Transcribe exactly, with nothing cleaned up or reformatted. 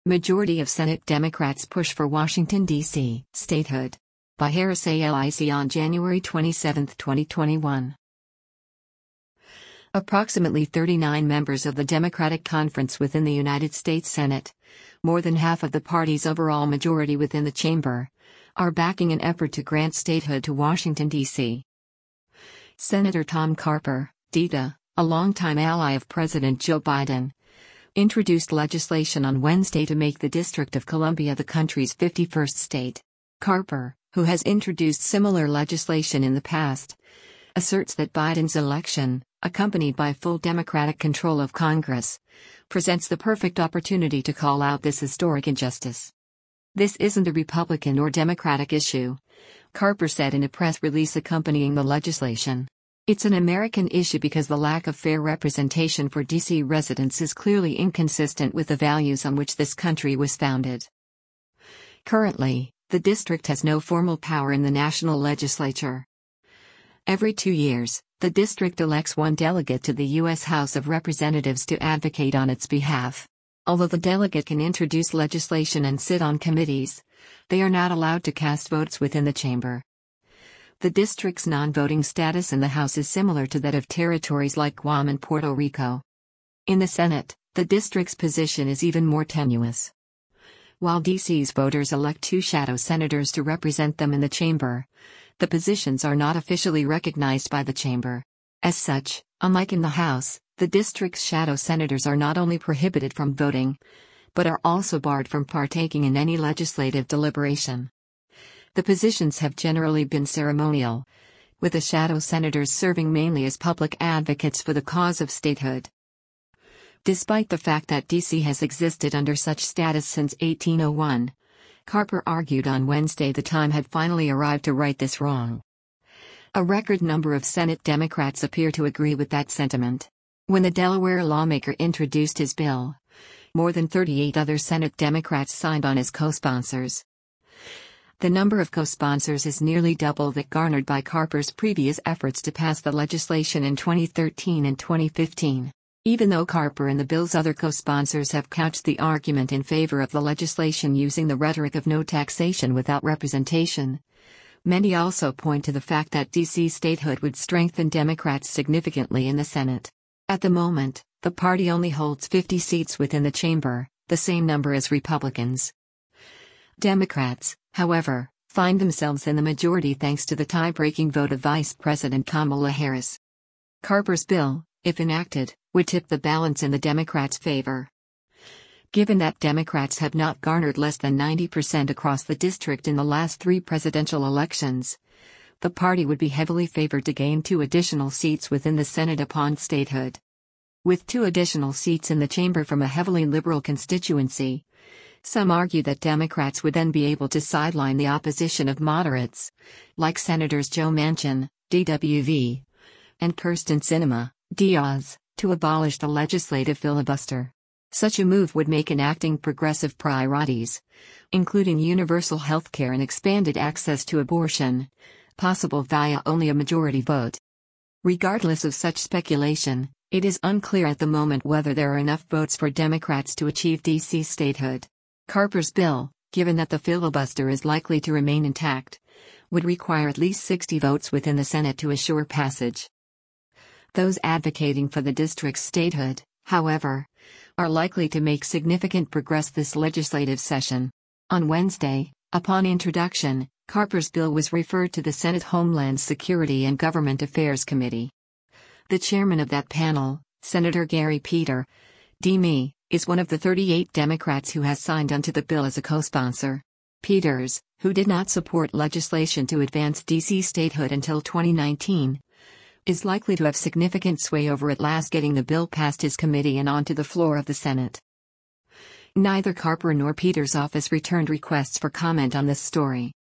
Majority of Senate Democrats push for Washington, D C statehood. By Harris A L I C on January twenty-seventh, twenty twenty-one. Approximately thirty-nine members of the Democratic Conference within the United States Senate, more than half of the party's overall majority within the chamber, are backing an effort to grant statehood to Washington, D C Senator Tom Carper, D D A, a longtime ally of President Joe Biden, introduced legislation on Wednesday to make the District of Columbia the country's fifty-first state. Carper, who has introduced similar legislation in the past, asserts that Biden's election, accompanied by full Democratic control of Congress, presents the perfect opportunity to call out this historic injustice. This isn't a Republican or Democratic issue, Carper said in a press release accompanying the legislation. It's an American issue because the lack of fair representation for D C residents is clearly inconsistent with the values on which this country was founded. Currently, the district has no formal power in the national legislature. Every two years, the district elects one delegate to the U S House of Representatives to advocate on its behalf. Although the delegate can introduce legislation and sit on committees, they are not allowed to cast votes within the chamber. The district's non-voting status in the House is similar to that of territories like Guam and Puerto Rico. In the Senate, the district's position is even more tenuous. While D C's voters elect two shadow senators to represent them in the chamber, the positions are not officially recognized by the chamber. As such, unlike in the House, the district's shadow senators are not only prohibited from voting, but are also barred from partaking in any legislative deliberation. The positions have generally been ceremonial, with the shadow senators serving mainly as public advocates for the cause of statehood. Despite the fact that D C has existed under such status since eighteen oh one, Carper argued on Wednesday the time had finally arrived to right this wrong. A record number of Senate Democrats appear to agree with that sentiment. When the Delaware lawmaker introduced his bill, more than thirty-eight other Senate Democrats signed on as co-sponsors. The number of co-sponsors is nearly double that garnered by Carper's previous efforts to pass the legislation in twenty thirteen and twenty fifteen. Even though Carper and the bill's other co-sponsors have couched the argument in favor of the legislation using the rhetoric of no taxation without representation, many also point to the fact that D C statehood would strengthen Democrats significantly in the Senate. At the moment, the party only holds fifty seats within the chamber, the same number as Republicans. Democrats, however, find themselves in the majority thanks to the tie-breaking vote of Vice President Kamala Harris. Carper's bill, if enacted, would tip the balance in the Democrats' favor. Given that Democrats have not garnered less than ninety percent across the district in the last three presidential elections, the party would be heavily favored to gain two additional seats within the Senate upon statehood. With two additional seats in the chamber from a heavily liberal constituency, some argue that Democrats would then be able to sideline the opposition of moderates, like Senators Joe Manchin, D W V, and Kyrsten Sinema, D Oz, to abolish the legislative filibuster. Such a move would make enacting progressive priorities, including universal health care and expanded access to abortion, possible via only a majority vote. Regardless of such speculation, it is unclear at the moment whether there are enough votes for Democrats to achieve D C statehood. Carper's bill, given that the filibuster is likely to remain intact, would require at least sixty votes within the Senate to assure passage. Those advocating for the district's statehood, however, are likely to make significant progress this legislative session. On Wednesday, upon introduction, Carper's bill was referred to the Senate Homeland Security and Government Affairs Committee. The chairman of that panel, Senator Gary Peter, D M E, is one of the thirty-eight Democrats who has signed onto the bill as a co-sponsor. Peters, who did not support legislation to advance D C statehood until twenty nineteen, is likely to have significant sway over at last getting the bill past his committee and onto the floor of the Senate. Neither Carper nor Peters' office returned requests for comment on this story.